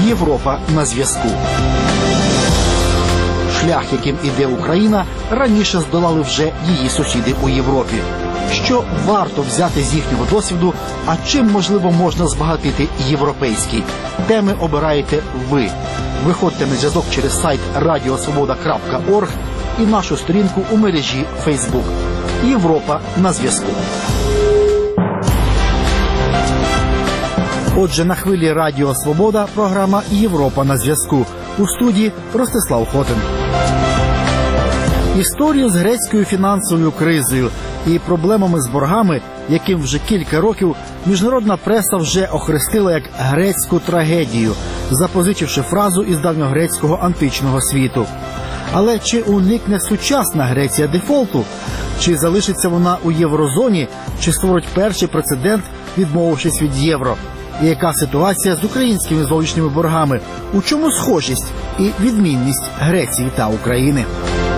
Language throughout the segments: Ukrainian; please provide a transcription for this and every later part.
Європа на зв'язку. Шлях, яким іде Україна, раніше здолали вже її сусіди у Європі. Що варто взяти з їхнього досвіду, а чим, можливо, можна збагатити європейський? Теми обираєте ви. Виходьте на зв'язок через сайт radiosvoboda.org і нашу сторінку у мережі Facebook. Європа на зв'язку. Отже, на хвилі Радіо Свобода програма «Європа на зв'язку». У студії Ростислав Хотин. Історію з грецькою фінансовою кризою і проблемами з боргами, яким вже кілька років міжнародна преса вже охрестила як грецьку трагедію, запозичивши фразу із давньогрецького античного світу. Але чи уникне сучасна Греція дефолту? Чи залишиться вона у єврозоні? Чи створить перший прецедент, відмовившись від євро? І яка ситуація з українськими зовнішніми боргами? У чому схожість і відмінність Греції та України?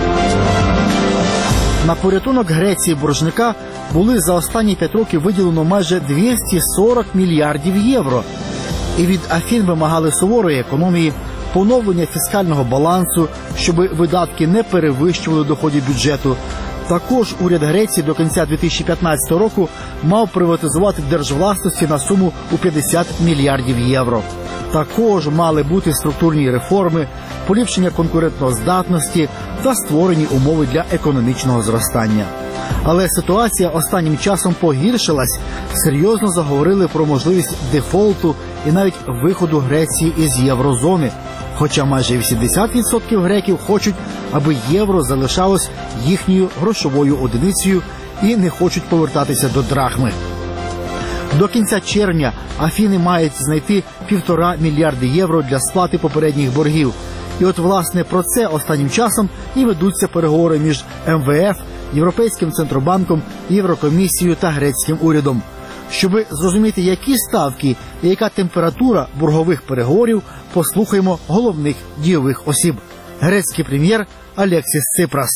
На порятунок Греції боржника були за останні 5 років виділено майже 240 мільярдів євро. І від Афін вимагали суворої економії, поновлення фіскального балансу, щоб видатки не перевищували доходів бюджету. Також уряд Греції до кінця 2015 року мав приватизувати держвласності на суму у 50 мільярдів євро. Також мали бути структурні реформи, поліпшення конкурентоздатності та створені умови для економічного зростання. Але ситуація останнім часом погіршилась, серйозно заговорили про можливість дефолту і навіть виходу Греції із єврозони. Хоча майже 80% греків хочуть, аби євро залишалось їхньою грошовою одиницею і не хочуть повертатися до драхми. До кінця червня Афіни мають знайти 1,5 мільярди євро для сплати попередніх боргів. І от, власне, про це останнім часом і ведуться переговори між МВФ, Європейським Центробанком, Єврокомісією та грецьким урядом. Щоби зрозуміти, які ставки і яка температура боргових переговорів, послухаємо головних дійових осіб. Грецький прем'єр Алексіс Ципрас.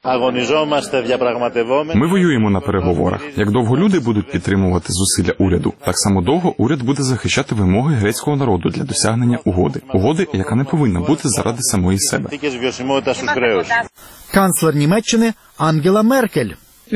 Ми воюємо на переговорах. Як довго люди будуть підтримувати зусилля уряду, так само довго уряд буде захищати вимоги грецького народу для досягнення угоди. Угоди, яка не повинна бути заради самої себе. Канцлер Німеччини Ангела Меркель.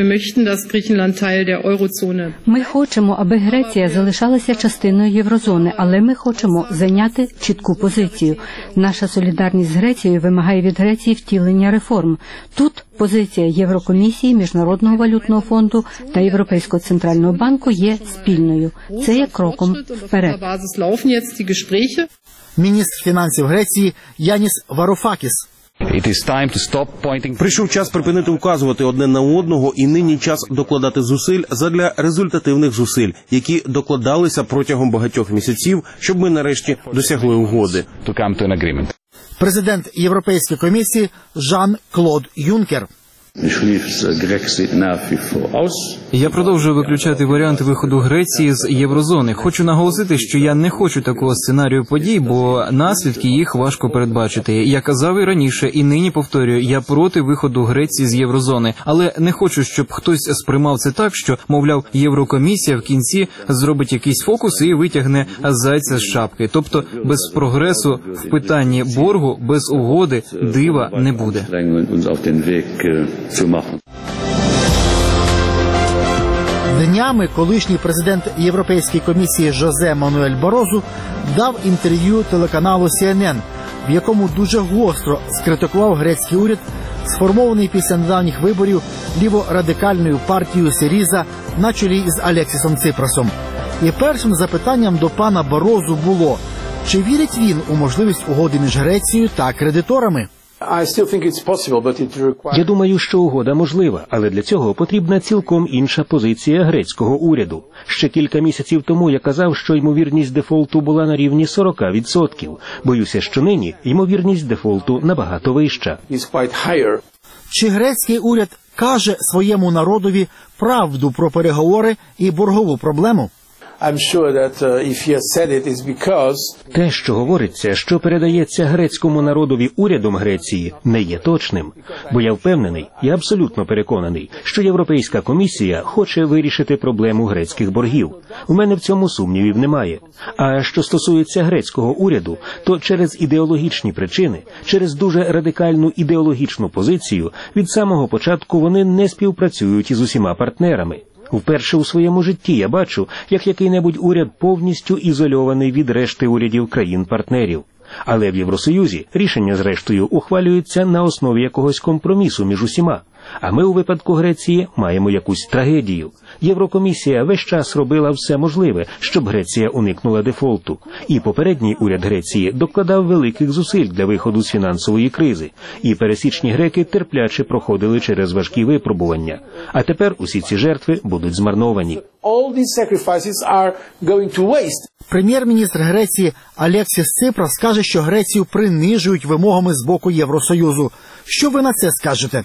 Ми хочемо, аби Греція залишалася частиною єврозони, але ми хочемо зайняти чітку позицію. Наша солідарність з Грецією вимагає від Греції втілення реформ. Тут позиція Єврокомісії, Міжнародного валютного фонду та Європейського центрального банку є спільною. Це є кроком вперед. Міністр фінансів Греції Яніс Варофакіс. Прийшов час припинити вказувати одне на одного і нині час докладати зусиль задля результативних зусиль, які докладалися протягом багатьох місяців, щоб ми нарешті досягли угоди. Президент Європейської комісії Жан-Клод Юнкер. Я продовжую виключати варіанти виходу Греції з єврозони. Хочу наголосити, що я не хочу такого сценарію подій, бо наслідки їх важко передбачити. Я казав і раніше, і нині повторюю, я проти виходу Греції з єврозони. Але не хочу, щоб хтось сприймав це так, що, мовляв, Єврокомісія в кінці зробить якийсь фокус і витягне зайця з шапки. Тобто без прогресу в питанні боргу, без угоди дива не буде. Днями колишній президент Європейської комісії Жозе Мануель Барозу дав інтерв'ю телеканалу CNN, в якому дуже гостро скритикував грецький уряд, сформований після недавніх виборів ліворадикальною партією Сиріза на чолі з Алексісом Ципрасом. І першим запитанням до пана Барозу було, чи вірить він у можливість угоди між Грецією та кредиторами? Я думаю, що угода можлива, але для цього потрібна цілком інша позиція грецького уряду. Ще кілька місяців тому я казав, що ймовірність дефолту була на рівні 40%. Боюся, що нині ймовірність дефолту набагато вища. Чи грецький уряд каже своєму народові правду про переговори і боргову проблему? Те, що говориться, що передається грецькому народові урядом Греції, не є точним. Бо я впевнений, я абсолютно переконаний, що Європейська комісія хоче вирішити проблему грецьких боргів. У мене в цьому сумнівів немає. А що стосується грецького уряду, то через ідеологічні причини, через дуже радикальну ідеологічну позицію, від самого початку вони не співпрацюють із усіма партнерами. Вперше у своєму житті я бачу, як який-небудь уряд повністю ізольований від решти урядів країн-партнерів. Але в Євросоюзі рішення, зрештою, ухвалюються на основі якогось компромісу між усіма. А ми у випадку Греції маємо якусь трагедію. Єврокомісія весь час робила все можливе, щоб Греція уникнула дефолту. І попередній уряд Греції докладав великих зусиль для виходу з фінансової кризи. І пересічні греки терпляче проходили через важкі випробування. А тепер усі ці жертви будуть змарновані. Прем'єр-міністр Греції Алексіс Ципрас каже, що Грецію принижують вимогами з боку Євросоюзу. Що ви на це скажете?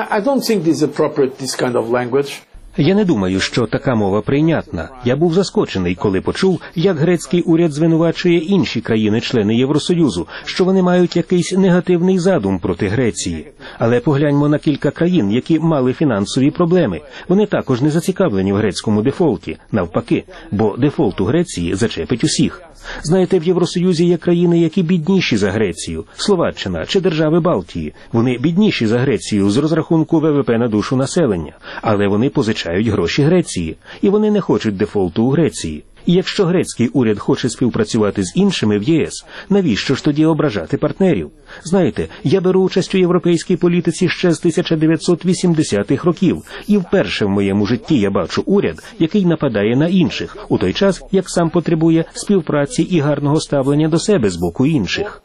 Я не думаю, що така мова прийнятна. Я був заскочений, коли почув, як грецький уряд звинувачує інші країни-члени Євросоюзу, що вони мають якийсь негативний задум проти Греції. Але погляньмо на кілька країн, які мали фінансові проблеми. Вони також не зацікавлені в грецькому дефолті, навпаки, бо дефолт у Греції зачепить усіх. Знаєте, в Євросоюзі є країни, які бідніші за Грецію, Словаччина чи держави Балтії. Вони бідніші за Грецію з розрахунку ВВП на душу населення, але вони позичають гроші Греції, і вони не хочуть дефолту у Греції. І якщо грецький уряд хоче співпрацювати з іншими в ЄС, навіщо ж тоді ображати партнерів? Знаєте, я беру участь у європейській політиці ще з 1980-х років, і вперше в моєму житті я бачу уряд, який нападає на інших, у той час, як сам потребує співпраці і гарного ставлення до себе з боку інших.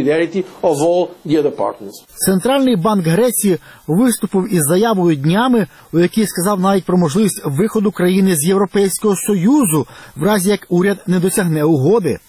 Центральний банк Греції виступив із заявою днями, у якій сказав навіть про можливість виходу країни з Європейського Союзу, в разі як уряд не досягне угоди.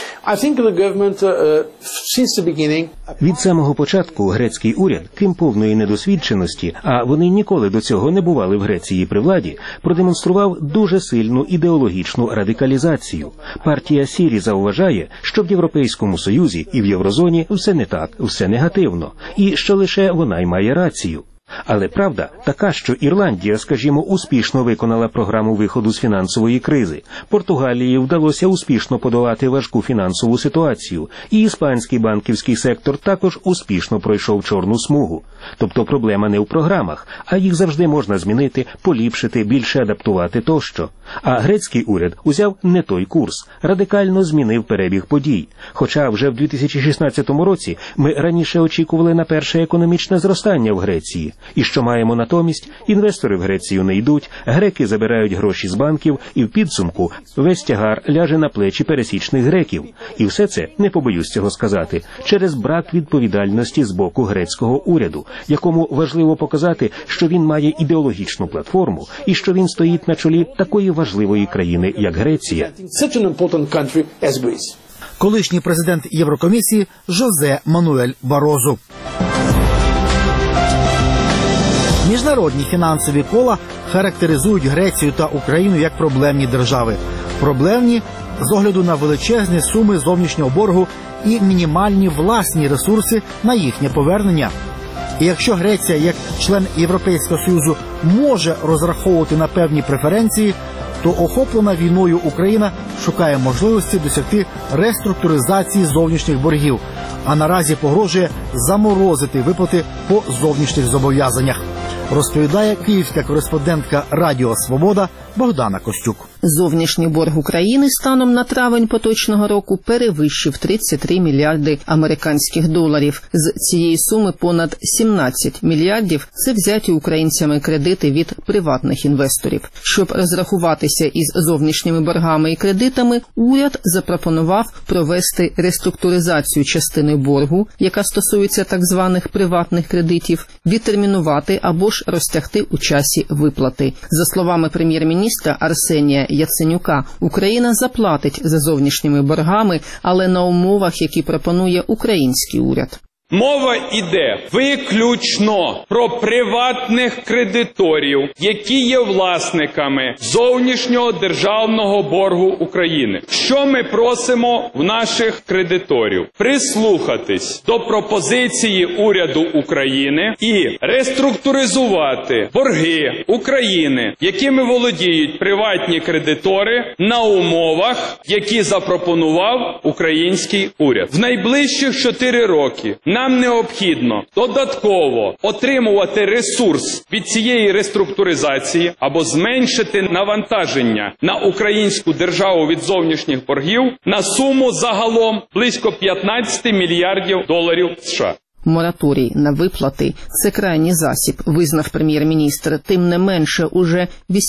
Від самого початку грецький уряд, крім повної недосвідченості, а вони ніколи до цього не бували в Греції при владі, продемонстрував дуже сильну ідеологічну радикалізацію. Партія Сіріза вважає, що в Європейському Союзі і в Єврозоні все не так, все негативно, і що лише вона й має рацію. Але правда така, що Ірландія, скажімо, успішно виконала програму виходу з фінансової кризи. Португалії вдалося успішно подолати важку фінансову ситуацію. І іспанський банківський сектор також успішно пройшов чорну смугу. Тобто проблема не в програмах, а їх завжди можна змінити, поліпшити, більше адаптувати тощо. А грецький уряд узяв не той курс, радикально змінив перебіг подій. Хоча вже в 2016 році ми раніше очікували на перше економічне зростання в Греції. І що маємо натомість? Інвестори в Грецію не йдуть, греки забирають гроші з банків, і в підсумку весь тягар ляже на плечі пересічних греків. І все це, не побоюсь цього сказати, через брак відповідальності з боку грецького уряду, якому важливо показати, що він має ідеологічну платформу і що він стоїть на чолі такої важливої країни, як Греція. Колишній президент Єврокомісії Жозе Мануель Барозу. Міжнародні фінансові кола характеризують Грецію та Україну як проблемні держави. Проблемні з огляду на величезні суми зовнішнього боргу і мінімальні власні ресурси на їхнє повернення. І якщо Греція, як член Європейського Союзу, може розраховувати на певні преференції, то охоплена війною Україна шукає можливості досягти реструктуризації зовнішніх боргів, а наразі погрожує заморозити виплати по зовнішніх зобов'язаннях. Розповідає київська кореспондентка Радіо Свобода Богдана Костюк. Зовнішній борг України станом на травень поточного року перевищив 33 мільярди американських доларів. З цієї суми понад 17 мільярдів – це взяті українцями кредити від приватних інвесторів. Щоб розрахуватися із зовнішніми боргами і кредитами, уряд запропонував провести реструктуризацію частини боргу, яка стосується так званих приватних кредитів, відтермінувати або ж розтягти у часі виплати. За словами прем'єр-міністра Арсенія Яценюка, Україна заплатить за зовнішніми боргами, але на умовах, які пропонує український уряд. Мова йде виключно про приватних кредиторів, які є власниками зовнішнього державного боргу України. Що ми просимо в наших кредиторів? Прислухатись до пропозиції уряду України і реструктуризувати борги України, якими володіють приватні кредитори, на умовах, які запропонував український уряд. В найближчих 4 роки нам необхідно додатково отримувати ресурс від цієї реструктуризації або зменшити навантаження на українську державу від зовнішніх боргів на суму загалом близько 15 мільярдів доларів США. Мораторій на виплати – це крайній засіб, визнав прем'єр-міністр. Тим не менше, уже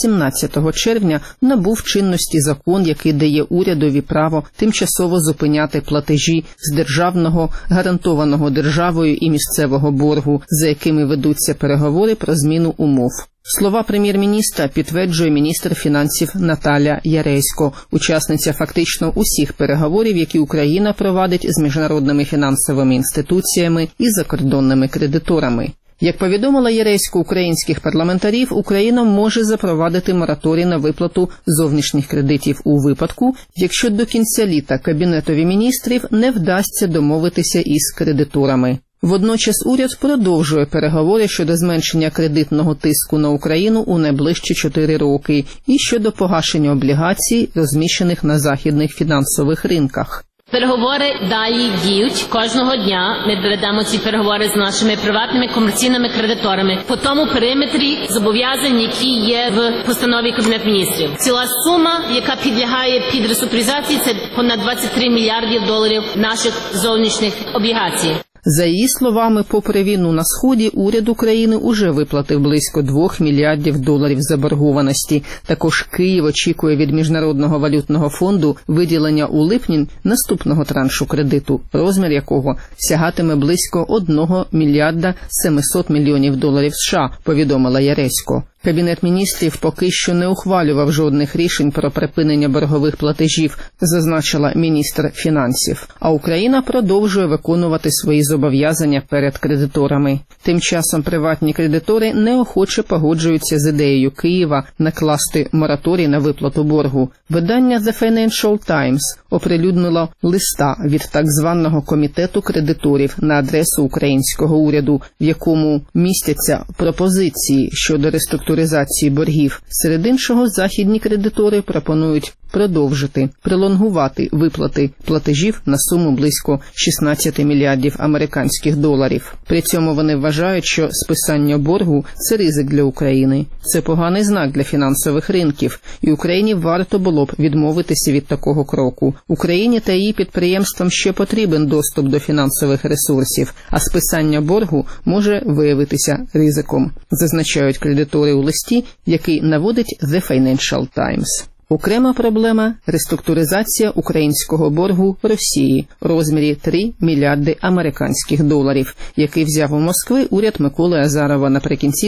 18 червня набув чинності закон, який дає урядові право тимчасово зупиняти платежі з державного, гарантованого державою і місцевого боргу, за якими ведуться переговори про зміну умов. Слова прем'єр-міністра підтверджує міністр фінансів Наталя Яресько, учасниця фактично усіх переговорів, які Україна провадить з міжнародними фінансовими інституціями і закордонними кредиторами. Як повідомила Яресько українських парламентарів, Україна може запровадити мораторій на виплату зовнішніх кредитів у випадку, якщо до кінця літа Кабінетові міністрів не вдасться домовитися із кредиторами. Водночас уряд продовжує переговори щодо зменшення кредитного тиску на Україну у найближчі 4 роки і щодо погашення облігацій, розміщених на західних фінансових ринках. Переговори далі діють. Кожного дня ми ведемо ці переговори з нашими приватними комерційними кредиторами по тому периметрі зобов'язань, які є в постанові Кабінету міністрів. Ціла сума, яка підлягає під реструктуризації, це понад 23 мільярдів доларів наших зовнішніх облігацій. За її словами, попри війну на Сході, уряд України уже виплатив близько 2 мільярдів доларів заборгованості. Також Київ очікує від Міжнародного валютного фонду виділення у липні наступного траншу кредиту, розмір якого сягатиме близько 1 мільярда 700 мільйонів доларів США, повідомила Яресько. Кабінет міністрів поки що не ухвалював жодних рішень про припинення боргових платежів, зазначила міністр фінансів. А Україна продовжує виконувати свої зобов'язання перед кредиторами. Тим часом приватні кредитори неохоче погоджуються з ідеєю Києва накласти мораторій на виплату боргу. Видання The Financial Times оприлюднило листа від так званого комітету кредиторів на адресу українського уряду, в якому містяться пропозиції щодо реструктуризації боргів. Серед іншого, західні кредитори пропонують продовжити, пролонгувати виплати платежів на суму близько 16 мільярдів американських доларів. При цьому вони вважають, що списання боргу – це ризик для України. Це поганий знак для фінансових ринків, і Україні варто було б відмовитися від такого кроку. Україні та її підприємствам ще потрібен доступ до фінансових ресурсів, а списання боргу може виявитися ризиком, зазначають кредитори у листі, який наводить The Financial Times. Окрема проблема – реструктуризація українського боргу Росії в розмірі 3 мільярди американських доларів, який взяв у Москви уряд Миколи Азарова наприкінці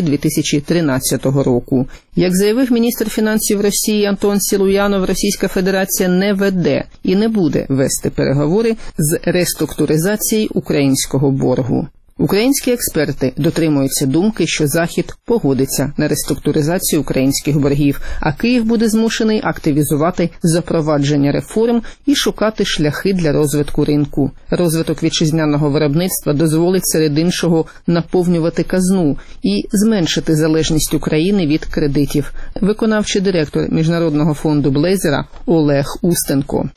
2013 року. Як заявив міністр фінансів Росії Антон Силуянов, Російська Федерація не веде і не буде вести переговори з реструктуризації українського боргу. Українські експерти дотримуються думки, що Захід погодиться на реструктуризацію українських боргів, а Київ буде змушений активізувати запровадження реформ і шукати шляхи для розвитку ринку. Розвиток вітчизняного виробництва дозволить серед іншого наповнювати казну і зменшити залежність України від кредитів. Виконавчий директор Міжнародного фонду Блейзера Олег Устенко.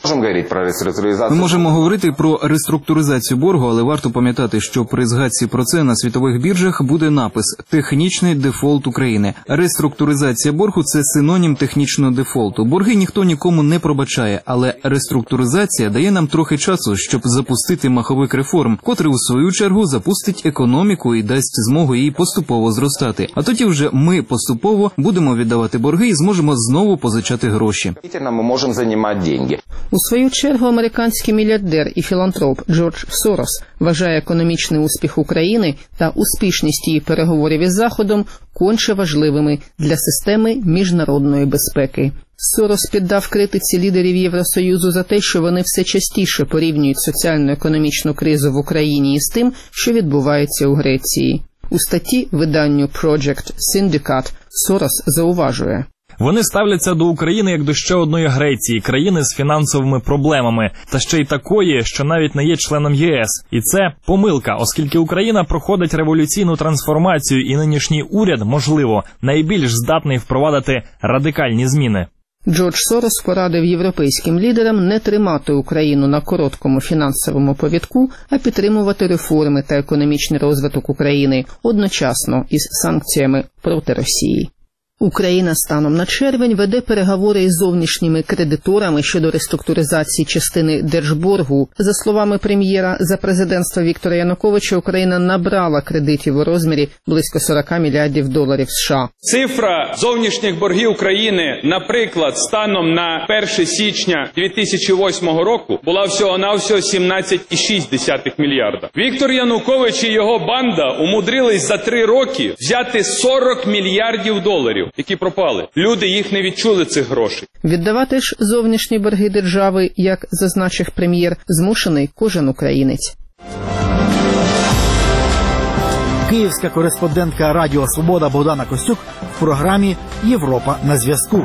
Ми можемо говорити про реструктуризацію боргу, але варто пам'ятати, що при згадці про це на світових біржах буде напис «Технічний дефолт України». Реструктуризація боргу – це синонім технічного дефолту. Борги ніхто нікому не пробачає, але реструктуризація дає нам трохи часу, щоб запустити маховик реформ, котрий у свою чергу запустить економіку і дасть змогу їй поступово зростати. А тоді вже ми поступово будемо віддавати борги і зможемо знову позичати гроші. Ми можемо займати гроші. У свою чергу американський мільярдер і філантроп Джордж Сорос вважає економічний успіх України та успішність її переговорів із Заходом конче важливими для системи міжнародної безпеки. Сорос піддав критиці лідерів Євросоюзу за те, що вони все частіше порівнюють соціально-економічну кризу в Україні із тим, що відбувається у Греції. У статті виданню Project Syndicate Сорос зауважує: вони ставляться до України як до ще одної Греції, країни з фінансовими проблемами, та ще й такої, що навіть не є членом ЄС. І це помилка, оскільки Україна проходить революційну трансформацію, і нинішній уряд, можливо, найбільш здатний впровадити радикальні зміни. Джордж Сорос порадив європейським лідерам не тримати Україну на короткому фінансовому повідку, а підтримувати реформи та економічний розвиток України одночасно із санкціями проти Росії. Україна станом на червень веде переговори із зовнішніми кредиторами щодо реструктуризації частини держборгу. За словами прем'єра, за президентства Віктора Януковича Україна набрала кредитів у розмірі близько $40 мільярдів США. Цифра зовнішніх боргів України, наприклад, станом на 1 січня 2008 року була всього-навсього 17,6 мільярда. Віктор Янукович і його банда умудрились за 3 роки взяти $40 мільярдів, які пропали. Люди їх не відчули, цих грошей. Віддавати ж зовнішні борги держави, як зазначив прем'єр, змушений кожен українець. Київська кореспондентка Радіо Свобода Богдана Костюк в програмі «Європа на зв'язку».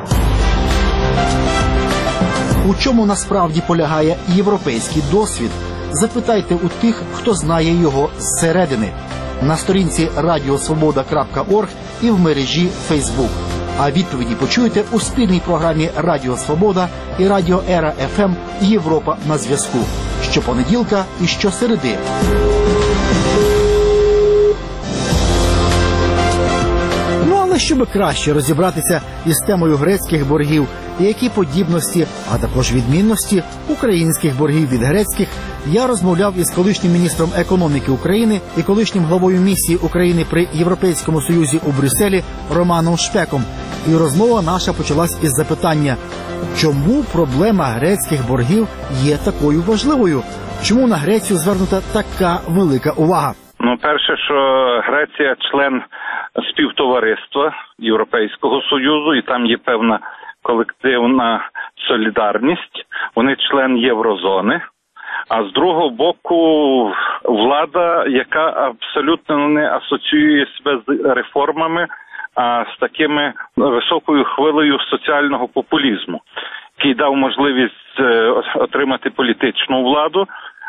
У чому насправді полягає європейський досвід? Запитайте у тих, хто знає його зсередини. На сторінці radiosvoboda.org і в мережі Facebook. А відповіді почуєте у спільній програмі Радіо Свобода і Радіо Ера ФМ «Європа на зв'язку» щопонеділка і щосереди. Але щоб краще розібратися із темою грецьких боргів і які подібності, а також відмінності українських боргів від грецьких, я розмовляв із колишнім міністром економіки України і колишнім главою місії України при Європейському Союзі у Брюсселі Романом Шпеком. І розмова наша почалась із запитання, чому проблема грецьких боргів є такою важливою? Чому на Грецію звернута така велика увага? Перше, що Греція член співтовариства Європейського Союзу, і там є певна колективна солідарність. Вони член Єврозони. А з другого боку, влада, яка абсолютно не асоціює себе з реформами, а з такими високою хвилею соціального популізму, який дав можливість отримати політичну владу,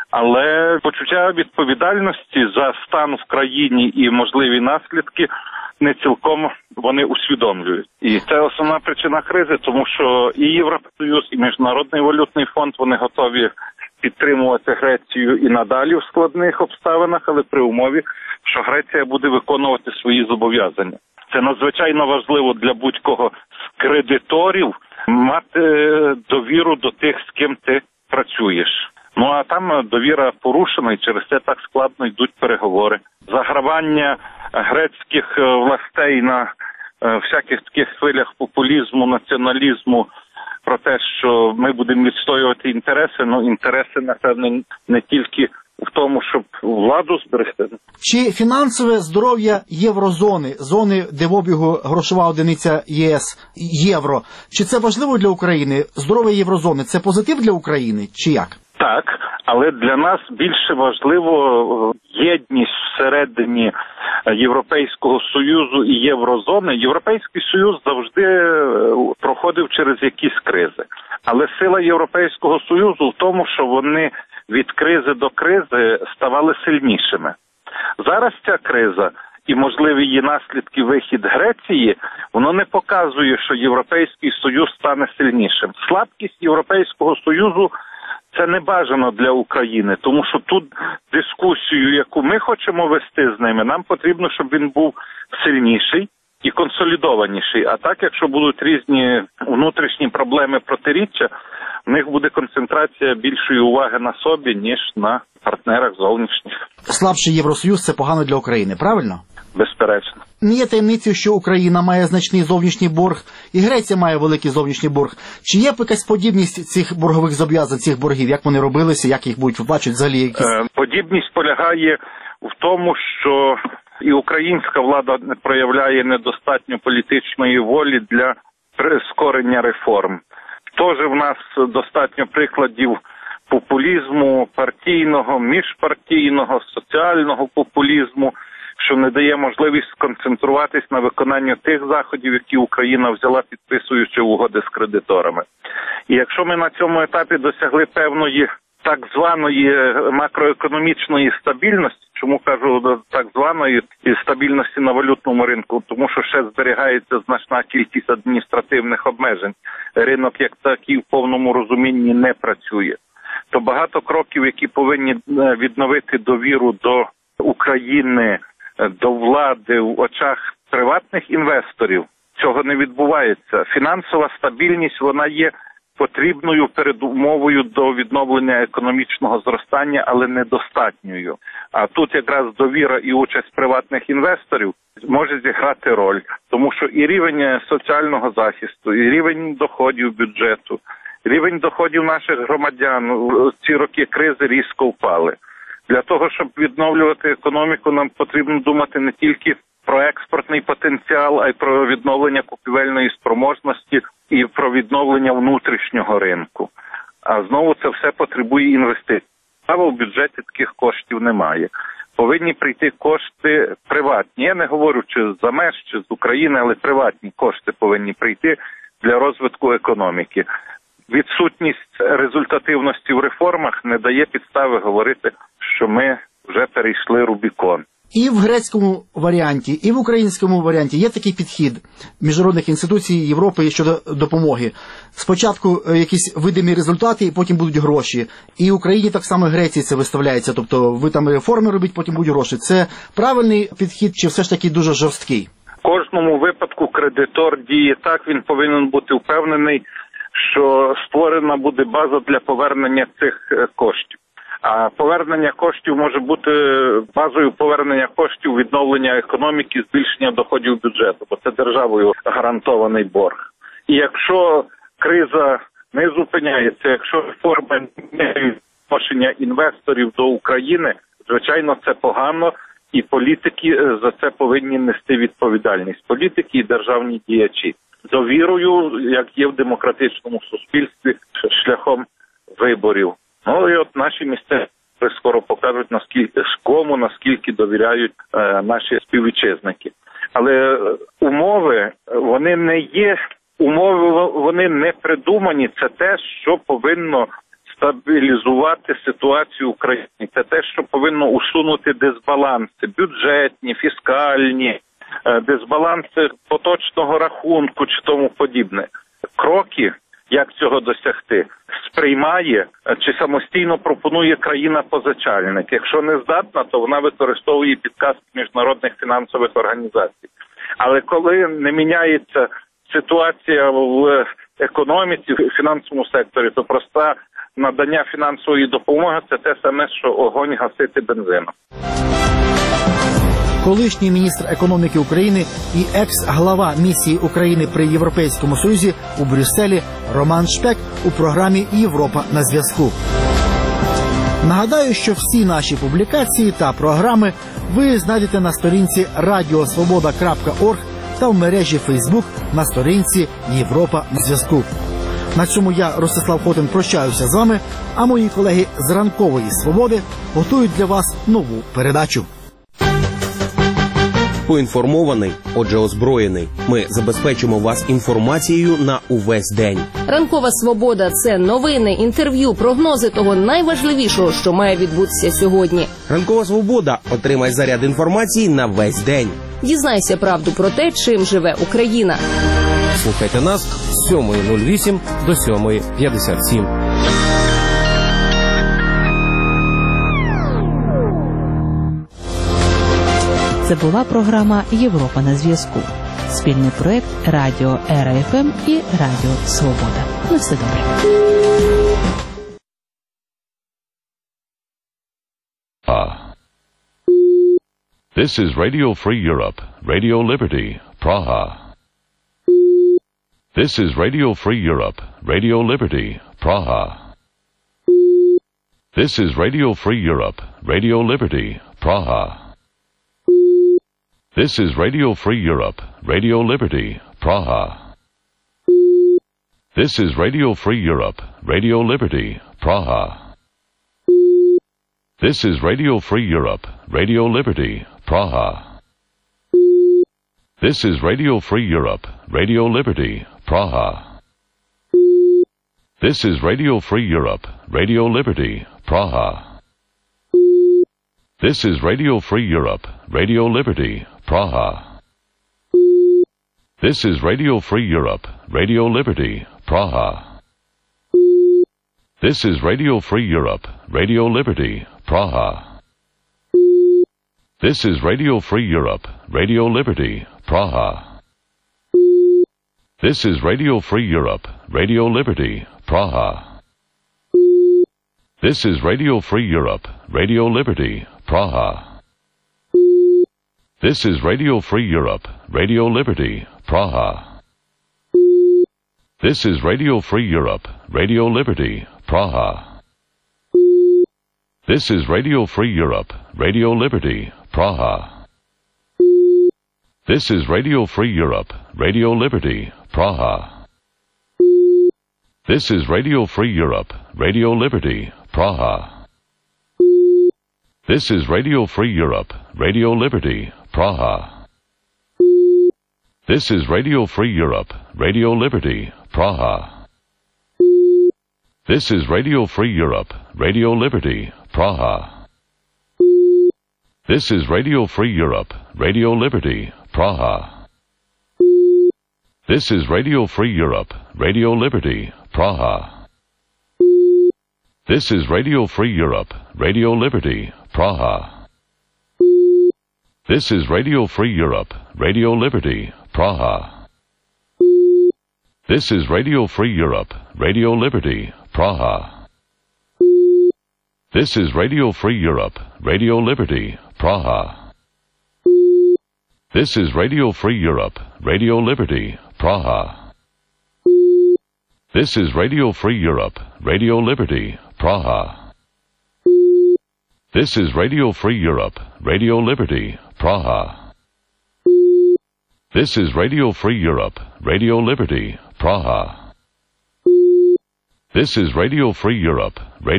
але почуття відповідальності за стан в країні і можливі наслідки не цілком вони усвідомлюють. І це основна причина кризи, тому що і Євросоюз, і Міжнародний валютний фонд, вони готові підтримувати Грецію і надалі в складних обставинах, але при умові, що Греція буде виконувати свої зобов'язання. Це надзвичайно важливо для будь-кого з кредиторів мати довіру до тих, з ким ти працюєш. А там довіра порушена, і через це так складно йдуть переговори. Загравання грецьких властей на всяких таких хвилях популізму, націоналізму, про те, що ми будемо відстоювати інтереси, інтереси, напевно, не тільки в тому, щоб владу зберегти. Чи фінансове здоров'я єврозони, зони, де в обігу грошова одиниця ЄС, євро, чи це важливо для України? Здоров'я єврозони – це позитив для України, чи як? Так, але для нас більше важливо єдність всередині Європейського Союзу і Єврозони. Європейський Союз завжди проходив через якісь кризи. Але сила Європейського Союзу в тому, що вони від кризи до кризи ставали сильнішими. Зараз ця криза і можливі її наслідки вихід Греції, воно не показує, що Європейський Союз стане сильнішим. Слабкість Європейського Союзу – це не бажано для України, тому що тут дискусію, яку ми хочемо вести з ними, нам потрібно, щоб він був сильніший і консолідованіший. А так, якщо будуть різні внутрішні проблеми, протиріччя, в них буде концентрація більшої уваги на собі, ніж на партнерах зовнішніх. Слабший Євросоюз – це погано для України, правильно? Безперечно. Не є таємницею, що Україна має значний зовнішній борг, і Греція має великий зовнішній борг. Чи є якась подібність цих боргових зобов'язань, цих боргів? Як вони робилися, як їх будуть виплачувати взагалі? Подібність полягає в тому, що і українська влада проявляє недостатньо політичної волі для прискорення реформ. Теж в нас достатньо прикладів популізму партійного, міжпартійного, соціального популізму, що не дає можливість сконцентруватись на виконанні тих заходів, які Україна взяла, підписуючи угоди з кредиторами. І якщо ми на цьому етапі досягли певної так званої макроекономічної стабільності, чому кажу так званої стабільності на валютному ринку, тому що ще зберігається значна кількість адміністративних обмежень. Ринок як такий в повному розумінні не працює. То багато кроків, які повинні відновити довіру до України, до влади в очах приватних інвесторів, цього не відбувається. Фінансова стабільність, вона є потрібною передумовою до відновлення економічного зростання, але недостатньою. А тут якраз довіра і участь приватних інвесторів може зіграти роль, тому що і рівень соціального захисту, і рівень доходів бюджету, рівень доходів наших громадян у ці роки кризи різко впали. Для того, щоб відновлювати економіку, нам потрібно думати не тільки про експортний потенціал, а й про відновлення купівельної спроможності і про відновлення внутрішнього ринку. А знову це все потребує інвестицій. А в бюджеті таких коштів немає. Повинні прийти кошти приватні. Я не говорю, чи за меж, чи з України, але приватні кошти повинні прийти для розвитку економіки. Відсутність результативності в реформах не дає підстави говорити, що ми вже перейшли Рубікон. І в грецькому варіанті, і в українському варіанті є такий підхід міжнародних інституцій Європи щодо допомоги. Спочатку якісь видимі результати, і потім будуть гроші. І в Україні так само Греції це виставляється. Тобто ви там реформи робіть, потім будуть гроші. Це правильний підхід чи все ж таки дуже жорсткий? В кожному випадку кредитор діє так, він повинен бути впевнений, що створена буде база для повернення цих коштів. А повернення коштів може бути базою повернення коштів, відновлення економіки, збільшення доходів бюджету, бо це державою гарантований борг. І якщо криза не зупиняється, якщо реформи не мають відношення інвесторів до України, звичайно, це погано, і політики за це повинні нести відповідальність. Політики і державні діячі. Довірою, як є в демократичному суспільстві, шляхом виборів. Ну і от наші місцеві скоро покажуть, наскільки довіряють наші співвітчизники. Але умови, вони не є, вони не придумані. Це те, що повинно стабілізувати ситуацію в Україні. Це те, що повинно усунути дисбаланси бюджетні, фіскальні, дисбаланси поточного рахунку чи тому подібне. Кроки, як цього досягти, сприймає чи самостійно пропонує країна-позичальник. Якщо не здатна, то вона використовує підказки міжнародних фінансових організацій. Але коли не міняється ситуація в економіці, в фінансовому секторі, то просто надання фінансової допомоги – це те саме, що огонь гасити бензином. Колишній міністр економіки України і екс-глава місії України при Європейському Союзі у Брюсселі Роман Шпек у програмі «Європа на зв'язку». Нагадаю, що всі наші публікації та програми ви знайдете на сторінці radiosvoboda.org та в мережі Facebook на сторінці «Європа на зв'язку». На цьому я, Ростислав Хотин, прощаюся з вами, а мої колеги з «Ранкової свободи» готують для вас нову передачу. Поінформований, отже озброєний. Ми забезпечимо вас інформацією на увесь день. Ранкова свобода – це новини, інтерв'ю, прогнози того найважливішого, що має відбутися сьогодні. Ранкова свобода. Отримай заряд інформації на весь день. Дізнайся правду про те, чим живе Україна. Слухайте нас з 7:08 до 7:57. Це була програма «Європа на зв'язку». Спільний проект Радіо РФМ і Радіо Свобода. На все добре. This is Radio Free Europe, Radio Liberty, Praha. This is Radio Free Europe, Radio Liberty, Praha. This is Radio Free Europe, Radio Liberty, Praha. This is Radio Free Europe, Radio Liberty, Praha. This is Radio Free Europe, Radio Liberty, Praha. This is Radio Free Europe, Radio Liberty, Praha. This is Radio Free Europe, Radio Liberty, Praha. This is Radio Free Europe, Radio Liberty, Praha. This is Radio Free Europe, Radio Liberty, Praha. This is Radio Free Europe, Radio Liberty, Praha. This is Radio Free Europe, Radio Liberty, Praha. This is Radio Free Europe, Radio Liberty, Praha. This is Radio Free Europe, Radio Liberty, Praha. This is Radio Free Europe, Radio Liberty, Praha. This is Radio Free Europe, Radio Liberty, Praha. This is Radio Free Europe, Radio Liberty, Praha. This is Radio Free Europe, Radio Liberty, Praha. This is Radio Free Europe, Radio Liberty, Praha. This is Radio Free Europe, Radio Liberty, Praha. This is Radio Free Europe, Radio Liberty, Praha. This is Radio Free Europe, Radio Liberty, Praha. This is Radio Free Europe, Radio Liberty, Praha. This is Radio Free Europe, Radio Liberty, Praha. This is Radio Free Europe, Radio Liberty, Praha. This is Radio Free Europe, Radio Liberty, Praha. This is Radio Free Europe, Radio Liberty, Praha. This is Radio Free Europe, Radio Liberty, Praha. This is Radio Free Europe, Radio Liberty, Praha. This is Radio Free Europe, Radio Liberty, Praha. This is Radio Free Europe, Radio Liberty, Praha. This is Radio Free Europe, Radio Liberty, Praha. This is Radio Free Europe, Radio Liberty, Praha. This is Radio Free Europe,